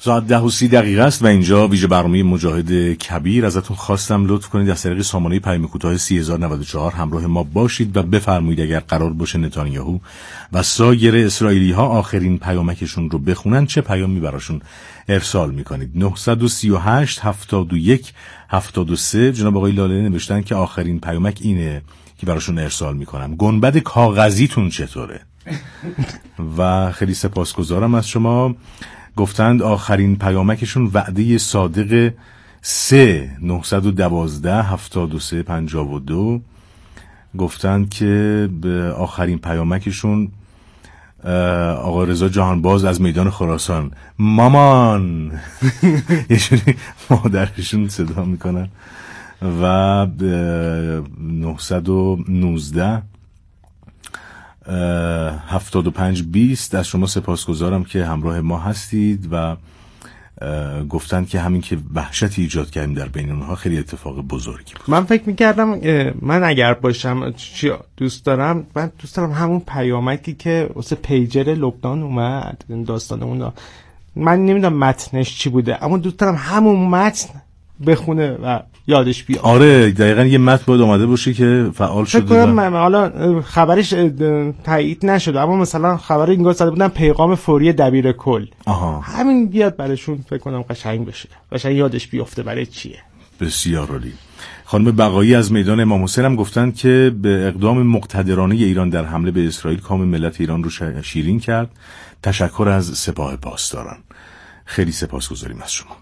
ساعت 10:30 است و اینجا ویژه برنامه مجاهد کبیر. ازتون خواستم لطف کنید از طریق سامانه پیام کوتاه 3094 همراه ما باشید و بفرمایید اگر قرار باشه نتانیاهو و سایر اسرائیلی‌ها آخرین پیامکشون رو بخونن چه پیامی براشون ارسال میکنید. 938 71 73 جناب آقای لاله نوشتن که آخرین پیامک اینه که براشون ارسال میکنم. گنبد کاغذیتون چطوره؟ و خیلی سپاسگزارم از شما. گفتند آخرین پیامکشون وعده صادق 3 912 73 52. گفتند که به آخرین پیامکشون آقا رضا جهانباز از میدان خراسان مامان یه جوری مادرشون صدا میکنن. و 919 75 20 از شما سپاسگزارم که همراه ما هستید و گفتند که همین که وحشتی ایجاد کردیم در بین اونها خیلی اتفاق بزرگی بود. من فکر میکردم من اگر باشم چی دوست دارم، من دوست دارم همون پیامکی که واسه پیجر لبنان اومد داستان اون، من نمیدونم متنش چی بوده اما دوست دارم همون متن بخونه و یادش بیاد. آره دقیقاً یه متن باید اومده باشه که فعال شده. فکر کنم حالا خبرش تایید نشده اما مثلا خبر اینگاه زده بودن پیغام فوری دبیر کل. همین بیاد براشون فکر کنم قشنگ بشه، قشنگ یادش بیفته برای چیه. بسیار عالی. خانم بقایی از میدان امام حسین هم گفتن که به اقدام مقتدرانه ایران در حمله به اسرائیل کام ملت ایران رو شیرین کرد. تشکر از سپاه پاسداران. خیلی سپاسگزاریم از شما.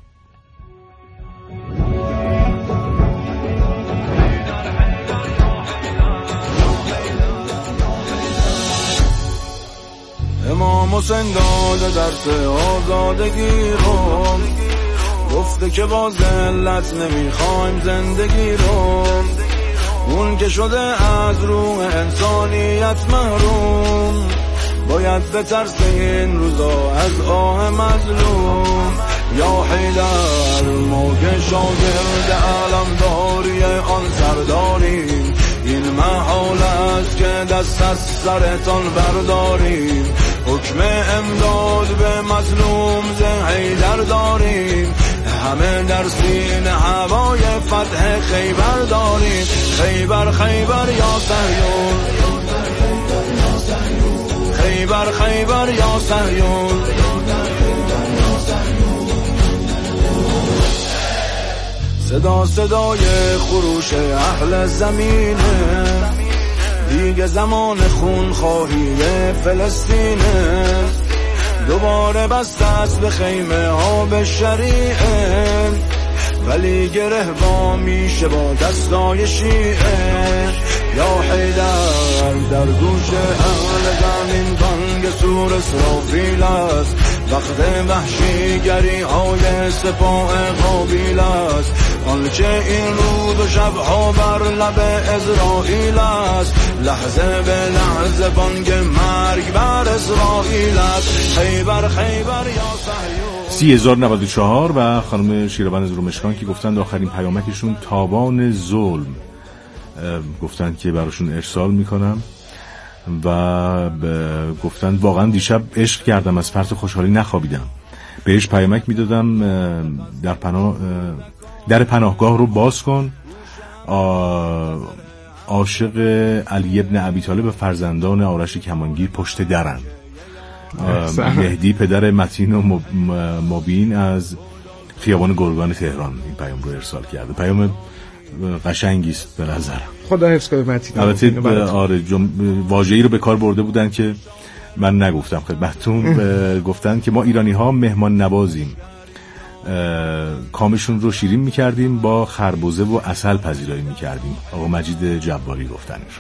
امام حسین داده درس آزادگی رو، گفته که با ذلت نمیخوایم زندگی رو، اون که شده از روح انسانیت محروم باید بترسه این روزا از آه مظلوم. یا حیدر ما که شاگرد علمداری آن سرداریم، این محال است که دست از سرتان برداریم. حکم امداد به مظلوم ز حیدر داریم، همه در سینه هوای فتح خیبر داریم. خیبر خیبر یا صهیون، خیبر خیبر یا صهیون. صدا صدای خروش اهل زمینه، دیگه زمان خون خواهی فلسطینه. دوباره بست است به خیمه ها به شریعه، ولی گره با میشه با دستای شیعه. یا حیدر در گوش اهل زمین بانگ سور اسرافیل است، وقت وحشیگری های سپاه قابیل است. آنچه این روز و شبها بر لب اسرائیل است، لحظه به لحظه بانگ مرگ بر اسرائیل است. خیبر خیبر یا صهیون. 3094 و خانم شیروان زرومشکان که گفتند آخرین پیامکشون تاوان ظلم، گفتند که براشون ارسال میکنم و گفتند واقعا دیشب عشق کردم، از فرط خوشحالی نخوابیدم. بهش پیامک میدادم در پناهگاه رو باز کن. عاشق علی ابن ابی طالب و فرزندان آرش کمانگیر پشت درن. مهدی پدر متین و مبین از خیابان گرگان تهران این پیام رو ارسال کرده. پیام قشنگی است به نظر. خدا حفظ کنه متین. البته آره واژه‌ای رو به کار برده بودن که من نگفتم خدمتتون. گفتن که ما ایرانی ها مهمان نوازیم، کامشون رو شیرین میکردیم، با خربزه و عسل پذیرایی میکردیم. آقا مجید جباری گفتنش.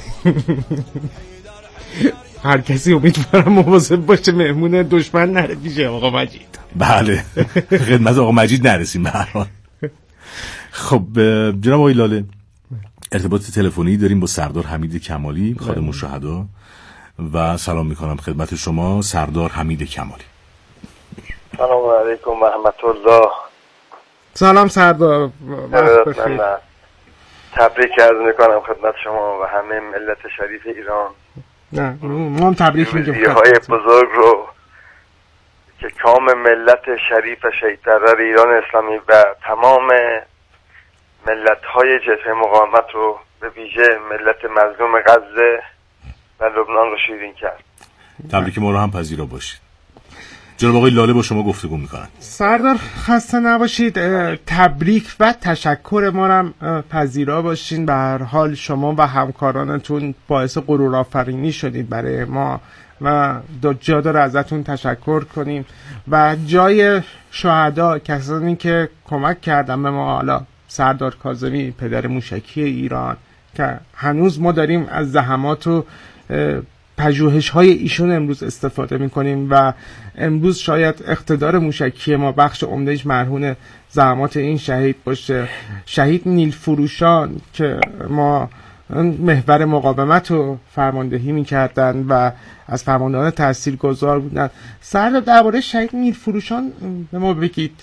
هر کسی امیدوارم مواظب باشه مهمون دشمن نره پیش آقا مجید. بله خدمت آقا مجید نرسیم به هر حال. خب جناب آقای لاله ارتباط تلفنی داریم با سردار حمید کمالی خادم الشهدا و سلام میکنم خدمت شما سردار حمید کمالی. سلام علیکم و رحمت الله. سلام سردار، وقت بخیر. تبریک عرض میکنم خدمت شما و همه ملت شریف ایران. نه ما هم تبریک میگیم. روزیهای بزرگ رو که کام ملت شریف شهید پرور ایران اسلامی و تمام ملت‌های جبهه مقاومت رو به ویژه ملت مظلوم غزه و لبنان رو شیرین کرد. تبریک ما رو هم پذیرا باشید. جناب آقای لاله با شما گفتگو میکنن. سردار خسته نباشید. تبریک و تشکر ما هم پذیرا باشین. به هر حال شما و همکارانتون باعث غرورآفرینی شدید برای ما و جا داره ازتون تشکر کنیم و جای شهدا، کسانی که کمک کردن به ما، حالا سردار کاظمی پدر موشکی ایران که هنوز ما داریم از زحمات و پژوهش‌های ایشون امروز استفاده می‌کنیم و امروز شاید اقتدار موشکی ما بخش عمده‌اش مرهون زحمات این شهید باشه. شهید نیلفروشان که ما محور مقاومت رو فرماندهی می‌کردن و از فرماندهان تاثیرگذار بودن. سردار درباره شهید نیلفروشان به ما بگید.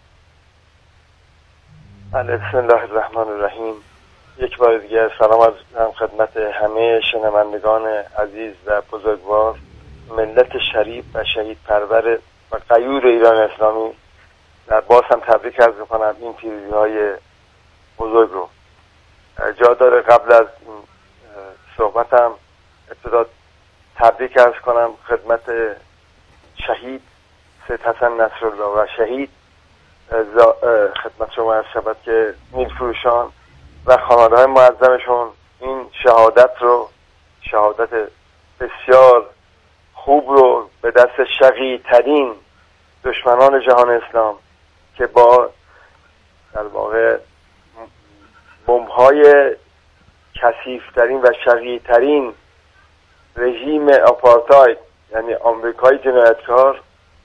بسم الله الرحمن الرحیم. یک بار دیگه سلام از خدمت همه شنوندگان عزیز و بزرگوار ملت شریف و شهید پرور و غیور ایران اسلامی. در باز هم تبریک عرض می‌کنم این پیروزی‌های بزرگ رو. جا داره قبل از صحبتم ابتدا تبریک عرض کنم خدمت شهید سید حسن نصرالله و شهید خدمت شما عرض شود که نیلفروشان و خانواده‌های معظمشون این شهادت بسیار خوب رو به دست شقی‌ترین دشمنان جهان اسلام که با در واقع بمب‌های کثیف‌ترین و شقی‌ترین رژیم آپارتاید یعنی آمریکای جنایتکار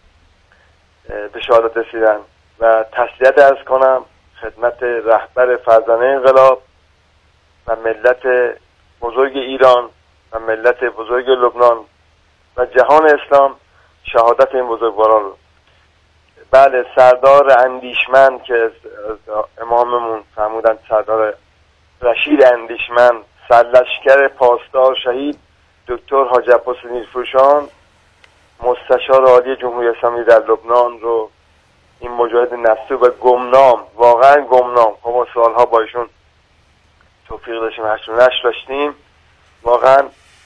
به شهادت رسیدن و تسلیت عرض کنم خدمت رهبر فرزانه انقلاب و ملت بزرگ ایران و ملت بزرگ لبنان و جهان اسلام شهادت این بزرگواران رو. بله، سردار اندیشمند که اماممون فرمودن سردار رشید اندیشمند، سرلشکر پاسدار شهید دکتر حاجی عباس نیلفروشان مستشار عالی جمهوری اسلامی در لبنان رو، این مجاهد نسوب و گمنام، واقعا گمنام، ما سالها با ایشون توفیق داشتیم، هشت و نشت داشتیم، واقعا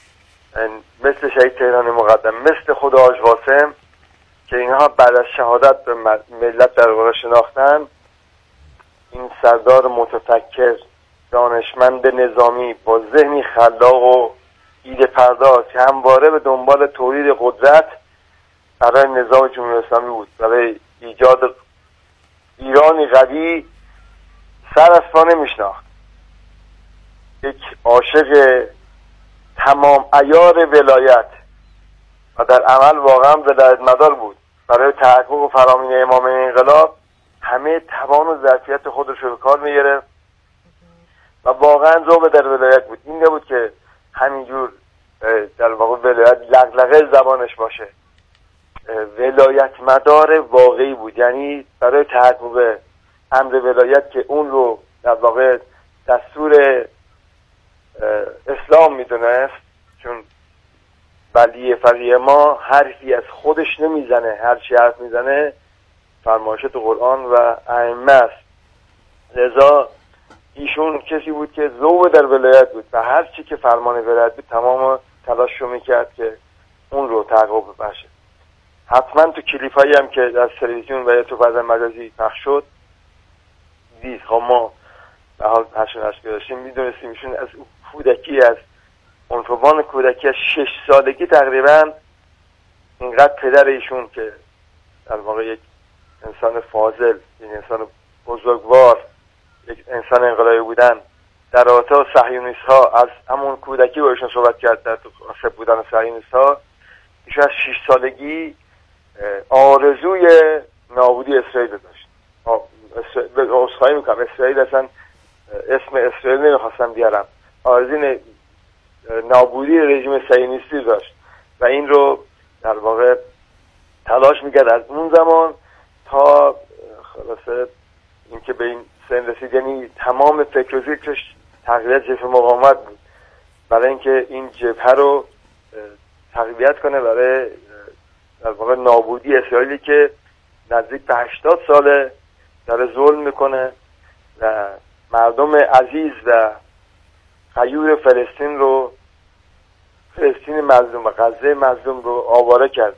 مثل شهید تهران مقدم، مثل خود حاج قاسم که اینها بعد از شهادت به ملت در واقع شناختن، این سردار متفکر دانشمند نظامی با ذهنی خلاق و ایده پرداز که همواره به دنبال تولید قدرت برای نظام جمهوری اسلامی بود، برای ایجاد ایرانی قوی، سر از پا نمیشناخت. یک عاشق تمام عیار ولایت و در عمل واقعا ولایت مدار بود. برای تحقق و فرامین امام انقلاب همه توان و ظرفیت خودش رو به کار میگرفت و واقعا ذوق در ولایت بود. این نبود که همینجور در واقع ولایت لغلغه زبانش باشه، ولایت مدار واقعی بود. یعنی برای تحقق امر ولایت که اون رو در واقع دستور اسلام میدونست، چون ولی فقیه ما حرفی از خودش نمیزنه، هر چی حرف میزنه فرمایشات قرآن و ائمه است. لذا ایشون کسی بود که ذوق در ولایت بود و هر چی که فرمان ولایت بود تمام تلاش رو میکرد که اون رو تحقق ببخشه. حتما تو کلیپایی هم که از تلویزیون و یا تو فضای مجازی پخش شد دید. خب ما به حال هشت داشتیم میدونستیم ایشون از کودکی، از عنفوان کودکی، از 6 سالگی تقریبا اینقدر پدر ایشون که در واقع یک انسان فاضل، یک انسان بزرگوار، یک انسان انقلابی بودن، در رابطه با صهیونیست ها از همون کودکی با ایشون صحبت کرد، در تو بودن صهیونیست ها. ایشون از 6 سالگی آرزوی نابودی اسرائیل داشت. اسخایی میکنم، اسرائیل اصلا اسم اسرائیل نمیخواستم بیارم، آرزوی نابودی رژیم صهیونیستی داشت و این رو در واقع تلاش میکرد از اون زمان تا خلاصه اینکه به این سن رسید. یعنی تمام فکر و ذکرش تقویت جبهه مقاومت بود، برای اینکه این جبهه رو تقویت کنه برای در واقع نابودی اسرائیلی که نزدیک به 80 ساله داره ظلم میکنه و مردم عزیز و غیور فلسطین مظلوم و غزه مظلوم رو آواره کرده.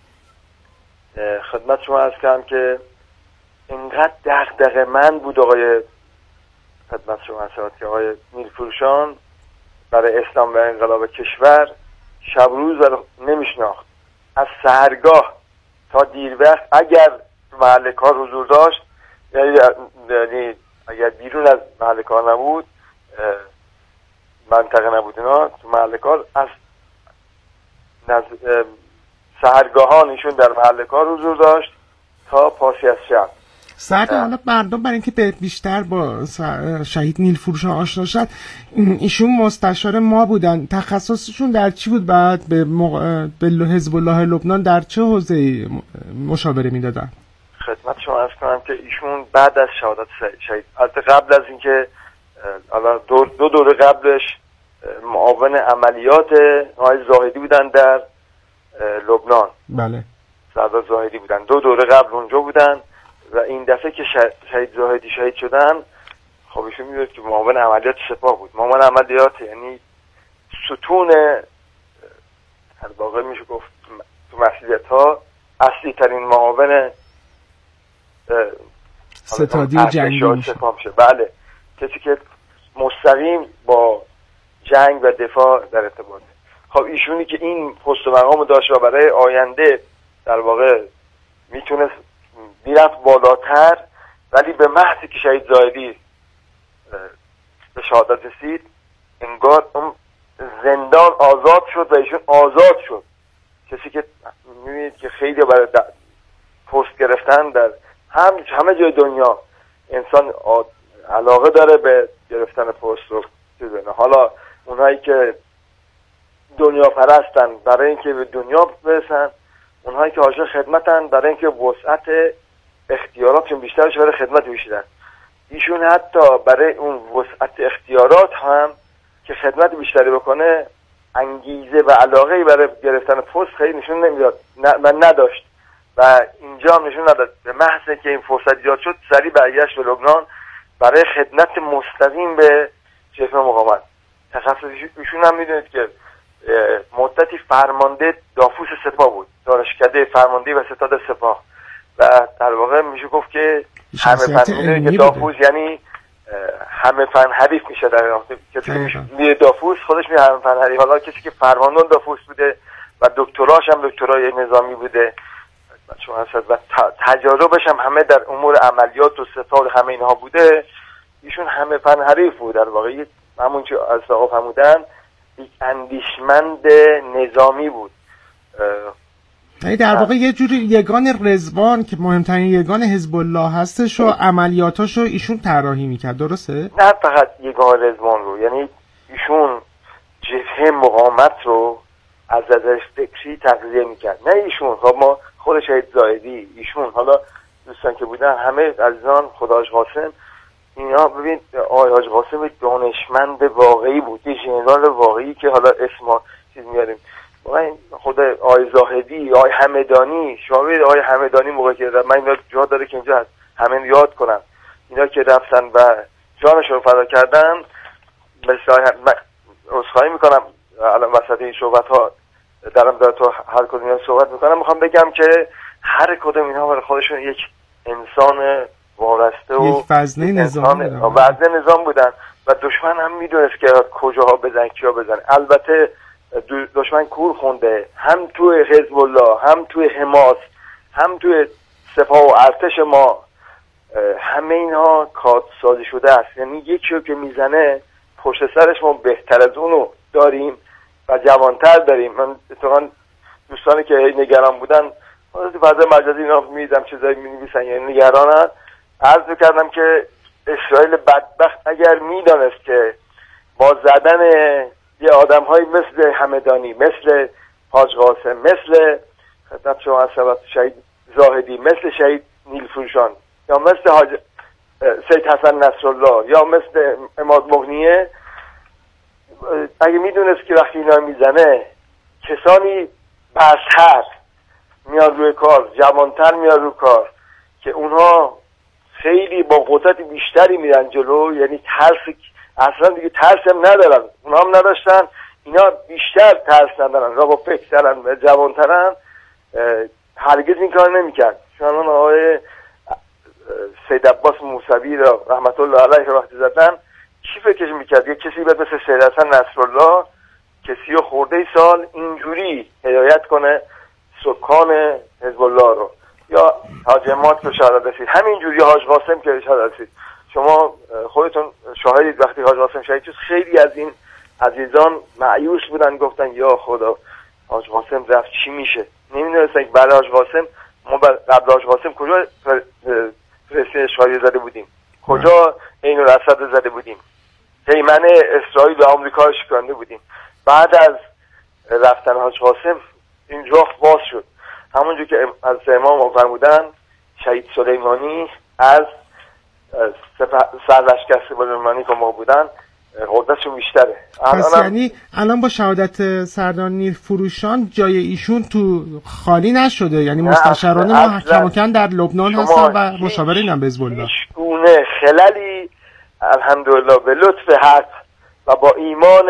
خدمت شما عرض کردم که اینقدر دغدغه‌مند بود خدمت شما عرض که آقای نیلفروشان برای اسلام و انقلاب کشور شب روز رو نمیشناخت. از سحرگاه تا دیر وقت اگر محل کار حضور داشت، یعنی اگر بیرون از محل کار نبود، منطقه نبود اینا، تو محل کار از سحرگاهان ایشون در محل کار حضور داشت تا پاسی از شب. ساعت حالا مردم برای اینکه بیشتر با شهید نیلفروشان آشنا شد، ایشون مستشار ما بودن. تخصصشون در چی بود؟ بعد به حزب الله لبنان در چه حوزه‌ای مشاوره میدادن؟ خدمت شما عرض کنم که ایشون بعد از شهادت شهید، البته قبل از اینکه دو دوره قبلش معاون عملیات آقای زاهدی بودن در لبنان. بله، سردار زاهدی بودن. 2 دوره قبل اونجا بودن و این دفعه که شهید زاهدی شهید شدن، خب ایشون میدونید که معاون عملیات سپاه بود. معاون عملیات یعنی ستون، در واقع میشه گفت تو مسئولیت ها اصلی ترین معاون ستادی و جنگی سپاه میشه. بله، کسی که مستقیم با جنگ و دفاع در ارتباطه. خب ایشونی که این پست و مقام داشت و برای آینده در واقع میتونست میرفت بالاتر، ولی به محضی که شهید زاهدی به شهادت رسید انگار اون زندان آزاد شد و ایشون آزاد شد. کسی که میبینید که خیلی برای پست گرفتن در همه جای دنیا انسان علاقه داره به گرفتن پست رو. حالا اونایی که دنیا پرستن برای اینکه به دنیا برسن، اونهایی که عاشق خدمتن برای اینکه وسعت اختیاراتشون بیشتر بشه برای خدمت بشن. ایشون حتی برای اون وسعت اختیارات هم که خدمت بیشتری بکنه انگیزه و علاقه‌ای برای گرفتن پست خیلی نشون نمیداد و نداشت و اینجا هم نشون نداد. به محض که این فرصت ایجاد شد سریع برگشت به لبنان برای خدمت مستقیم به جبهه مقاومت. تخصص ایشون هم میدونید که مدتی فرمانده دافوس سپاه بود، دانشکده فرمانده و ستاد سپاه و در واقع میشه گفت که همه فن که دافوس یعنی همه فن حریف میشه. در واقع کسی که دافوس خودش میشه همه فن حریف. حالا کسی که فرماندهان دافوس بوده و دکتراش هم دکترای نظامی بوده و تجاربش هم همه در امور عملیات و ستاد همه اینها بوده، ایشون همه فن حریف بود. در واقع همون چی از آقا فرمودن یک اندیشمند نظامی بود. در واقع یه جوری یگان رضوان که مهمترین یگان حزب الله هستش و عملیاتاشو ایشون طراحی میکرد، درسته؟ نه فقط یگان رضوان رو، یعنی ایشون جبهه مقاومت رو از نظر فکری تغذیه میکرد. نه ایشون، خب ما خود شهید زاهدی، ایشون، حالا دوستان که بودن همه عزیزان، خدا حاج قاسم، اینا ببین آقای حاج قاسم دانشمند واقعی بود، یه ژنرال واقعی که حالا اسم چیز میاریم. خود آقای زاهدی، آقای همدانی، شاید آقای همدانی موقعی که من اینا جا داره که اینجا همه یاد کنم، اینا که رفتن و جانشون رو فدا کردن، مثلا عذرخواهی میکنم الان وسط این صحبت ها درم داره تو هر کدوم اینا صحبت میکنم، میخوام بگم که هر کدوم اینها برای خودشون یک انسان وارسته و یک وزنه نظام بودن و دشمن هم میدونست که کجاها بزن کیا بزن. البته دشمن کور خونده، هم توی حزب الله، هم توی حماس، هم توی سپاه و ارتش ما، همه اینها کات سازی شده است. یعنی یکی رو که میزنه پشت سرش ما بهتر از اونو داریم و جوانتر داریم. من اتفاقا دوستانی که نگران بودن فضای مجازی اینا میدیدم چیزایی مینویسن یعنی نگرانن، عرض میکردم که اسرائیل بدبخت اگر میدانست که با زدن یه آدم هایی مثل همدانی، مثل حاج قاسم، مثل خدمت شما عصبت شهید زاهدی، مثل شهید نیلفروشان، یا مثل سید حسن نصرالله، یا مثل عماد مغنیه، اگه میدونست که وقتی اینا میزنه کسانی برتر میان روی کار، جوانتر میان روی کار که اونها خیلی با قدرت بیشتری میرن جلو، یعنی ترس اصلا دیگه ترس هم ندارن، اونها هم نداشتن، اینا بیشتر ترس ندارن، را با فکر ترن و جوانترن، هرگز این کار نمیکرد. چون آقای سید عباس موسوی را رحمت الله علیه وقتی زدن چی فکرش میکرد؟ یک کسی باید مثل سید حسن نصرالله که 30 خورده سال اینجوری هدایت کنه سکان حزب الله رو، یا حاج اماد که شهادت رسید، همینجوری حاج قاسم که شهادت رسید. شما خودتون شاهدید وقتی حاج قاسم شهید شد خیلی از این عزیزان مایوس بودن، گفتن یا خدا حاج قاسم رفت چی میشه، نمیدونستن که بعد حاج قاسم ما قبل حاج قاسم کجا فرسته اشغالی زده بودیم، کجا عین الاسد زده بودیم، پیمنه اسرائیل و آمریکا شکننده بودیم. بعد از رفتن حاج قاسم این راه باز شد، همونجور که از امام فرمودن شهید سلیمانی از سرلشکر سلیمانی که ما بودن قدرتشون بیشتره. پس یعنی الان با شهادت سردار نیرفروشان جای ایشون تو خالی نشده، یعنی مستشاران ما کماکان در لبنان هستن و مشاورین هم به حزب الله. هیچ گونه خللی الحمدلله به لطف حق و با ایمان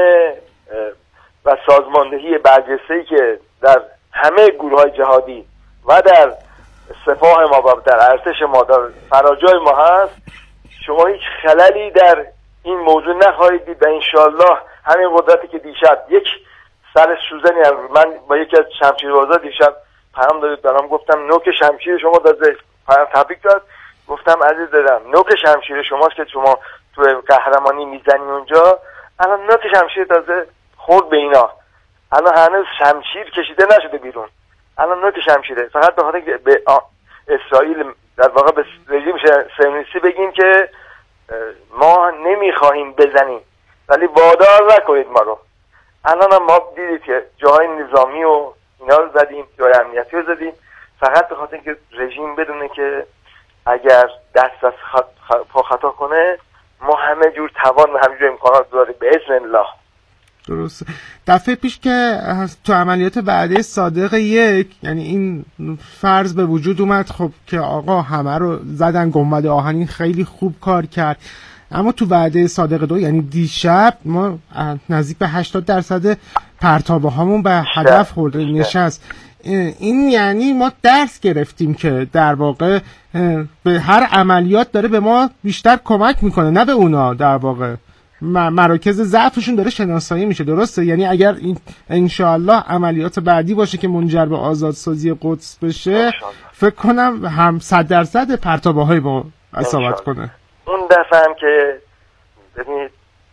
و سازماندهی برجسته‌ای که در همه گروه‌های جهادی و در سپاه ما و در ارتش ما در فراجای ما هست، شما هیچ خللی در این موضوع نخواهید دید و انشالله همین قدرتی که دیشب یک سر سوزنی من با یکی از شمشیربازا دیشب پیام دادید برام، گفتم نوک شمشیر شما داده، پیام تبریک داد، گفتم عزیز دادم نوک شمشیر شماست که شما تو قهرمانی میزنی اونجا، الان نوک شمشیر تازه خورد به اینا، الان هنوز شمشیر کشیده نشده بیرون، الان نوک شمشیره، فقط به خاطر که به اسرائیل در واقع به رژیم صهیونیستی بگیم که ما نمیخواهیم بزنیم ولی وادار نکنید ما رو. الان هم ما دیدید که جاهای نظامی و اینا رو زدیم، جای امنیتی رو زدیم، فقط به خاطر که رژیم بدونه که اگر دست از پا خطا کنه ما همه جور توان و همه جور امکانات داریم به اذن الله. درسته. دفعه پیش که تو عملیات وعده صادق یک، یعنی این فرض به وجود اومد خب که آقا همه رو زدن، گنبد آهنین خیلی خوب کار کرد، اما تو وعده صادق دو یعنی دیشب ما نزدیک به 80% پرتابه هامون به هدف خورده نشست. این یعنی ما درس گرفتیم که در واقع به هر عملیات داره به ما بیشتر کمک میکنه نه به اونا، در واقع مراکز ضعفشون داره شناسایی میشه. درسته؟ یعنی اگر این انشاءالله عملیات بعدی باشه که منجر به آزادسازی قدس بشه فکر کنم هم 100% پرتابه های با اصابت کنه. اون دفعه هم که ببینید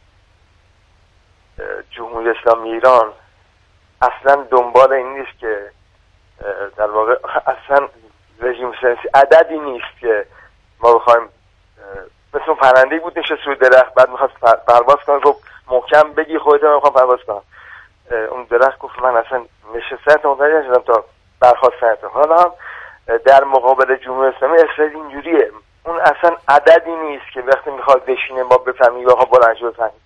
جمهوری اسلامی ایران اصلا دنبال این نیست که در واقع اصلا رژیم سیاسی عددی نیست که ما بخوایم مثل اون پرنده‌ای بود نشست روی درخت بعد می‌خواست پرواز کنه، گفت محکم بگی خودت من می‌خوام پرواز کنم، اون درخت گفت من اصلا نشستم متوجه نشدم تا برخاستم. حالا هم در مقابل جمهوری اسلامی اسرائیل اینجوریه، اون اصلا عددی نیست که وقتی میخواد بشینه ما بفهمیم یا بلند شو بفهمیم.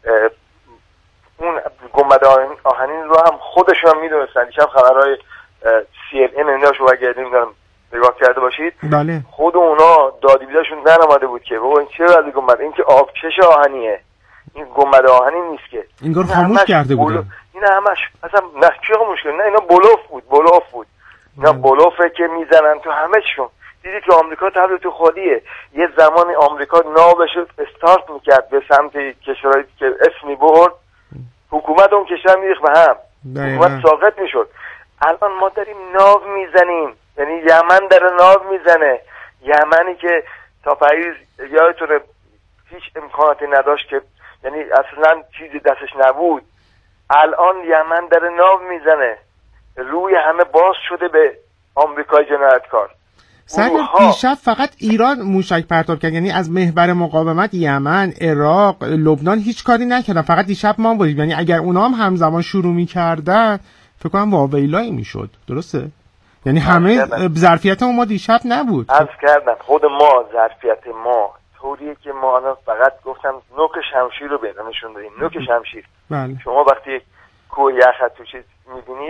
اون گنبد آهنین رو هم خودشون میدونستن. دیشب خبرهای CNN اینا شو اگه نگاه کرده باشید بله. خود اونا دادی بیداشون نرماده بود که بابا این چه وضعی گنبد، این که آبچش آهنیه، این گنبد آهنین نیست که اینگار خاموش کرده بود. این همش اصلا نه چی خاموش کرد، نه اینا بلوف بود اینا بلوفه که میزنن تو همه چیشون. دیدید که آمریکا تبدیل تو خودیه، یه زمان آمریکا ناوش استارت میکرد به سمت کشورهایی که اسمی برد، حکومت اون کشور میریخت به هم، حکومت ساقط میشد. الان ما داریم ناو میزنیم، یعنی یمن داره ناو میزنه، یمنی که تا پریز یادتونه هیچ امکاناتی نداشت که یعنی اصلا چیزی دستش نبود، الان یمن داره ناو میزنه، روی همه باز شده به آمریکای جنایتکار. سرگرد دیشب فقط ایران موشک پرتاب کرد، یعنی از محور مقاومت یمن، عراق، لبنان هیچ کاری نکردن، فقط دیشب ما بودیم. یعنی اگر اونا هم همزمان شروع میکردن فکر کنم واویلایی میشد. درسته؟ یعنی همه ظرفیت ما دیشب نبود. عرض کردم خود ما ظرفیت ما طوریه که ما الان فقط گفتم نوک شمشیر رو بهتون نشون دادیم. نوک شمشیر. بله. شما وقتی یک کوه یخ تو چیز میبینید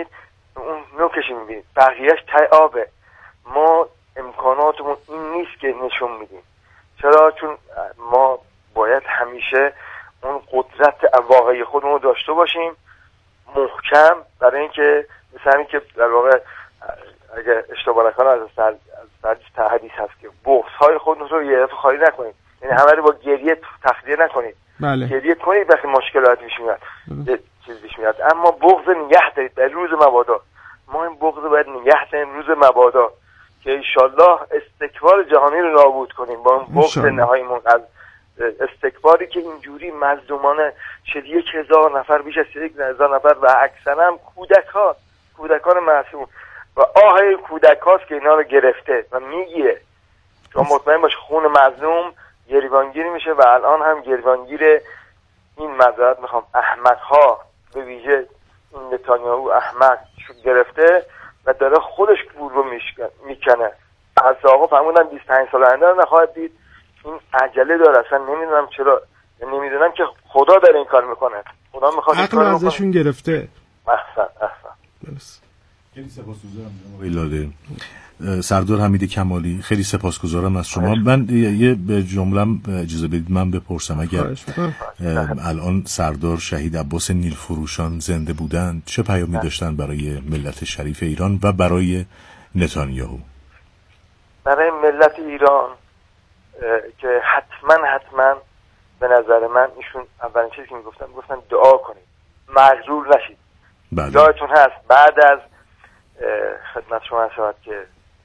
اون نوکشی میبینید، بقیهش ته آبه. ما امکاناتمون این نیست که نشون میدیم. چرا؟ چون ما باید همیشه اون قدرت واقعی خودمون رو داشته باشیم محکم، برای اینکه مثل همین که در واقع اگه اشتباه نکنم از حدیث هست که بغض‌های خودمون رو یه دفعه خالی نکنید، یعنی همه رو با گریه تخلیه نکنید. بله. گریه کنید وقتی مشکلات پیش میاد، چیز پیش میاد، اما بغض نگه دارید در روز مبادا. ما این بغض باید نگه داریم روز مبادا که انشالله استکبار جهانی رو نابود کنیم با اون بغض نهاییمون، از استکباری که اینجوری مظلومانه 1,000 نفر، بیش از 1,000 نفر و اکثرا هم کودکان معصوم و آه کودک هاست که اینا رو گرفته و میگیره. چون مطمئن باش خون مظلوم گریبانگیری میشه و الان هم گریبانگیر این معذرت میخوام احمق ها، به ویژه این نتانیاهو احمق گرفته و داره خودش پول رو میکنه. از آقا فرمودن 25 سال آینده رو نخواهد دید. این عجله داره، اصلا نمیدونم چرا، نمیدونم که خدا داره این کار میکنه، خدا میخواد این کار عقل ازشون گرفته. احسن خیلی سپاسگزارم جناب ایلاده. سردار حمید کمالی، خیلی سپاسگزارم از شما. من یه جمله‌ام اجازه بدید من بپرسم، اگر الان سردار شهید عباس نیلفروشان زنده بودند چه پیامی داشتن برای ملت شریف ایران و برای نتانیاهو؟ برای ملت ایران که حتما به نظر من ایشون اولین چیزی که میگفتن دعا کنید، مغرور نشید. یادتون هست بعد از خدمت شما شد که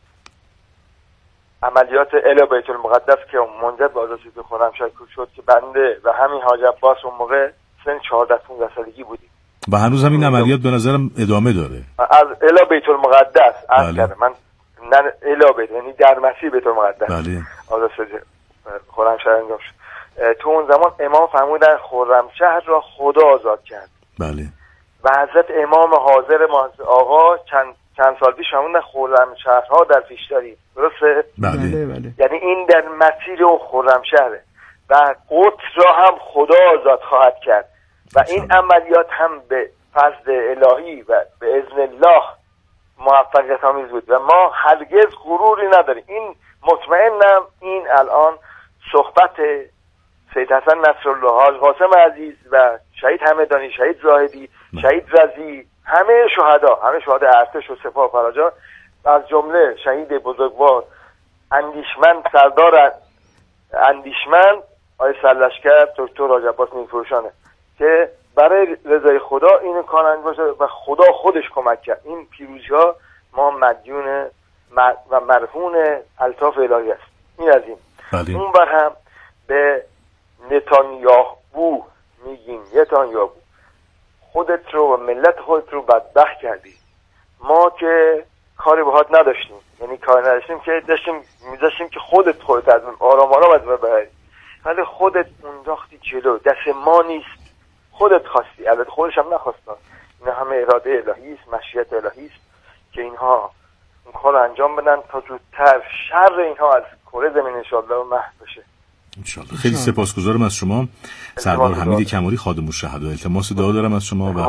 عملیات الی بیت المقدس که منجر به آزادی خرمشاه شد که بنده و همین حاج عباس اون موقع سن 14-15 سالگی بودیم و هنوز همین عملیات به نظرم ادامه داره. از الی بیت المقدس کردم من، نه الی بیت، یعنی در مسیر بیت المقدس. بله. آزادی خرمشاه انجام شد. تو اون زمان امام فرمودن خرمشهر را خدا آزاد کرد. بله. و حضرت امام حاضر آقا چند سال پیش فرمودن خرمشهرها در پیش داریم. درسته؟ بله. یعنی این در مسیر اون خرمشهره و قدس را هم خدا آزاد خواهد کرد و این عملیات هم به فضل الهی و به اذن الله موفقیت آمیز بود و ما هرگز غروری نداریم. این مطمئنم این الان صحبت سید حسن نصرالله، حاج قاسم عزیز و شهید همدانی، شهید زاهدی، شهید رضی، همه شهدا ارتش و سپاه فراجا، از جمله شهید بزرگوار اندیشمند سردار اندیشمند آقای سرلشکر دکتر حاج عباس نیلفروشانه که برای رضای خدا اینو کار انجام شد و خدا خودش کمک کرد. این پیروزی ها ما مدیون و مرهون الطاف الهی است. این از این. اون بر هم به نتانیاهو میگیم نتانیاهو خودت رو و ملت خودت رو بدبخت کردی. ما که کاری باهات نداشتیم، یعنی کاری نداشتیم که میذاشتیم که خودت از آرام از ما ببری، ولی خودت انداختی جلو، دست ما نیست، خودت خواستی. البته خودش هم نخواستن، اینا همه اراده الهی است، مشیت الهی است که اینها این کار انجام بدن تا زودتر شر اینها از کره زمین انشاءالله محو بشه. انشاءالله. خیلی سپاسگزارم از شما سردار حمید کمالی خادم الشهدا. التماس دعا دارم از شما و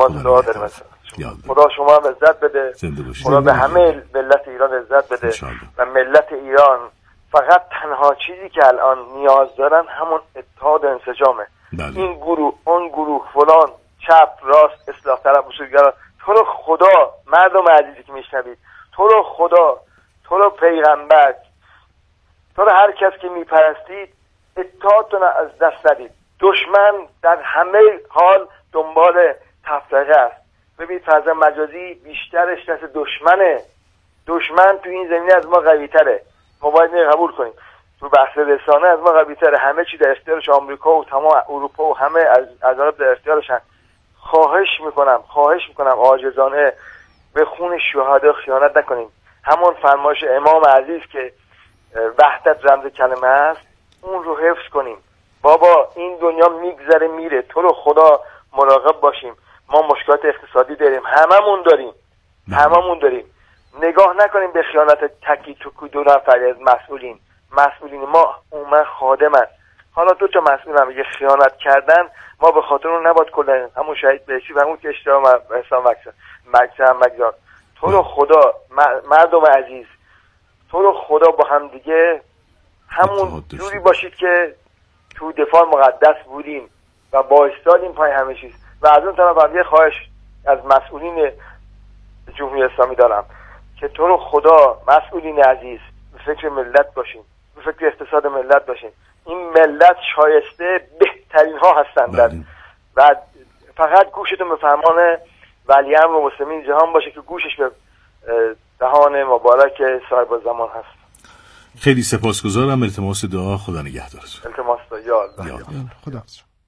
خدا شما هم عزت بده، خدا به همه ملت ایران عزت بده و ملت ایران فقط تنها چیزی که الان نیاز دارن همون اتحاد و انسجامه. این گروه اون گروه فلان چپ راست اصلاح طلب اصولگرا، تو رو خدا مردم عزیزی که میشنوید، تو رو خدا، تو رو پیغمبر، تو رو هر کس که میپرستید اتحادتون از دست ندید. دشمن در همه حال دنبال تفرقه است. ببینید فضا مجازی بیشترش دست دشمنه. دشمن تو این زمینه از ما قوی تره، ما باید قبول کنیم. تو بحث رسانه از ما قوی تره، همه چی در اختیارش، آمریکا و تمام اروپا و همه از عرب در اختیارشن. خواهش میکنم عاجزانه به خون شهدا خیانت نکنیم. همون فرمایش امام عزیز که وحدت رمز کلمه است، اون رو حفظ کنیم. بابا این دنیا میگذره میره، تو رو خدا مراقب باشیم. ما مشکلات اقتصادی داریم، هممون داریم. نگاه نکنیم به خیانت تکی تو دو نفر از مسئولین ما اومن خادمن. حالا دو تا مسئول هم یه خیانت کردن، ما به خاطر اون نباید کلا همون شهید بهشتی و همون که اشتباه حسام مگزار تو رو خدا مردم عزیز، تو رو خدا با هم دیگه همون جوری باشید که تو دفاع مقدس بودیم و بایستادیم پای همه چیز. و از اون طرف هم یه خواهش از مسئولین جمهوری اسلامی دارم که تو رو خدا مسئولین عزیز به فکر ملت باشین، به فکر اقتصاد ملت باشین. این ملت شایسته بهترین ها هستند و فقط گوشتون به فرمان ولیعمر مسلمین جهان باشه که گوشش به دهان مبارک صاحب زمان هست. خیلی سپاسگزارم. التماس دعا. خدا نگهدارت. التماس دعا. یا الله. خدا.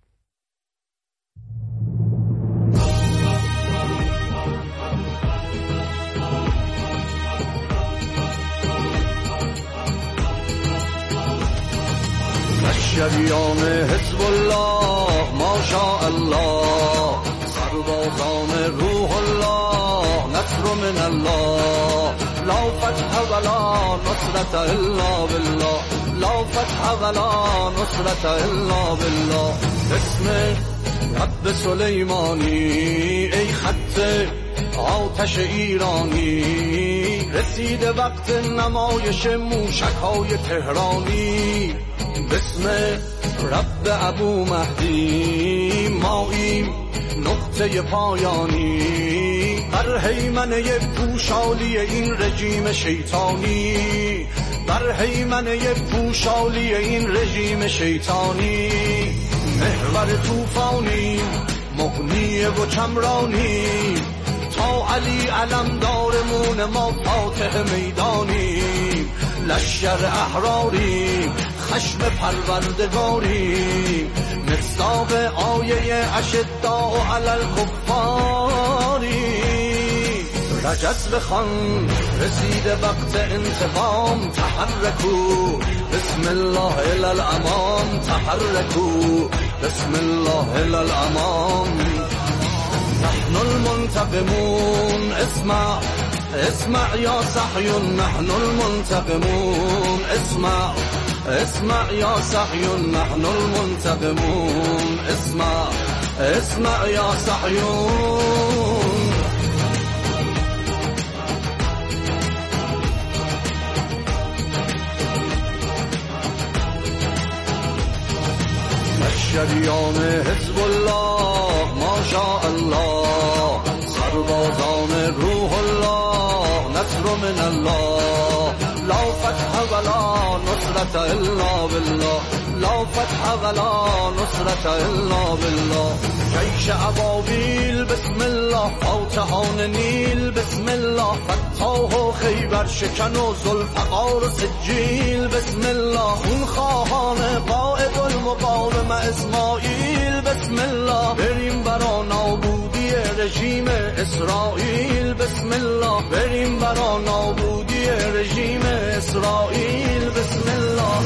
شریان حزب الله ماشاء الله، سربازان روح الله، نصر من الله، لا فتح ولا نصرت الا بالله، لا فتح ولا نصرت الا بالله. اسم رب سلیمانی ای خط آتش ایرانی، رسید وقت نمایش موشک‌های تهرانی. بسم رب ابو مهدی ماییم نقطه پایانی، بر هیمنه پوشالی این رژیم شیطانی، بر هیمنه پوشالی این رژیم شیطانی. محور طوفانی مغنی و چمرانی، تا علی علمدارمون ما فاتح میدانی. لشکر احراری خشم پروردگاری، مصداق آیه اشداء علی الکفاری. رجز بخوان رسید وقت انتقام، تحرکو بسم الله الی الامام، تحرکو بسم الله الی الامام. نحن المنتقمون اسمع اسمع یا صحیون، نحن المنتقمون اسمع اسمع یا صحیون، نحن المنتقمون اسمع اسمع یا صحیون. شریان حزب الله ماشاء الله، سربازان روح الله، نصر من الله، لا فتح ولا نصرت الا بالله، لا فتح ولا نصرت الا بالله. جیش ابابیل بسم الله، فاتحان نیل بسم الله، فتاح و خیبر شکن و ذوالفقار و سجیل بسم الله، خونخواهان قائد المقاومه اسماعیل بسم الله. بریم برا نابودی رژیم اسرائیل بسم الله، بریم برا نابودی رژیم اسرائیل بسم الله.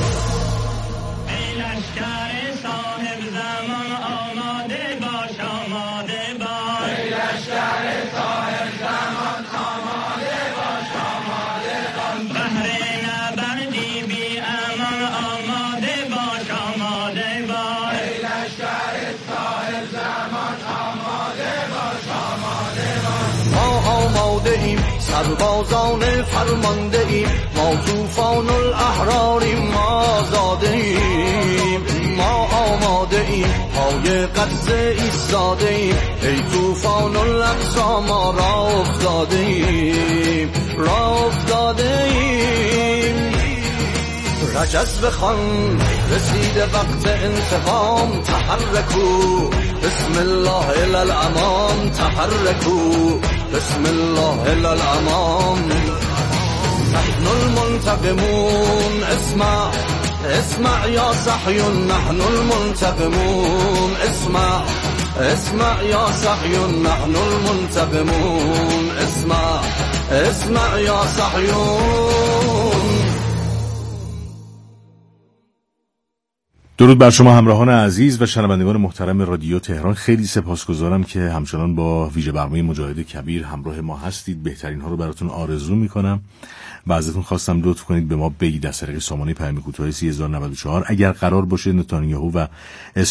ای لشکر صاحب زمان آماده باش، آماده باش. ای لشکر صاحب زمان آماده باش، آماده باش. بهر نبردی بی امان آماده باش، آماده باش. ای لشکر صاحب زمان آماده باش، آماده باش. ما آماده ایم سربازان فرمانده ایم، ما طوفان الاحراریم، ما آزاده ایم، ما آماده ایم پای غزه ایستاده ایم، ای طوفان الاقصا ما را افتاده ایم، را افتاده ایم. رجز بخوان رسید وقت انتقام، تحرکو بسم الله الی الامام، تحرکو بسم الله الی الامام. نحن المنتقمون اسمع اسمع یا صحیون، نحن المنتقمون اسمع اسمع یا صحیون، نحن المنتقمون اسمع اسمع یا صحیون. درود بر شما همراهان عزیز و شنوندگان محترم رادیو تهران. خیلی سپاسگزارم که همچنان با ویژه برنامه مجاهد کبیر همراه ما هستید. بهترین ها رو براتون آرزو میکنم و ازتون خواستم لطف کنید به ما بگید از طریق سامانه پیام کوتاه 3094 اگر قرار باشه نتانیاهو و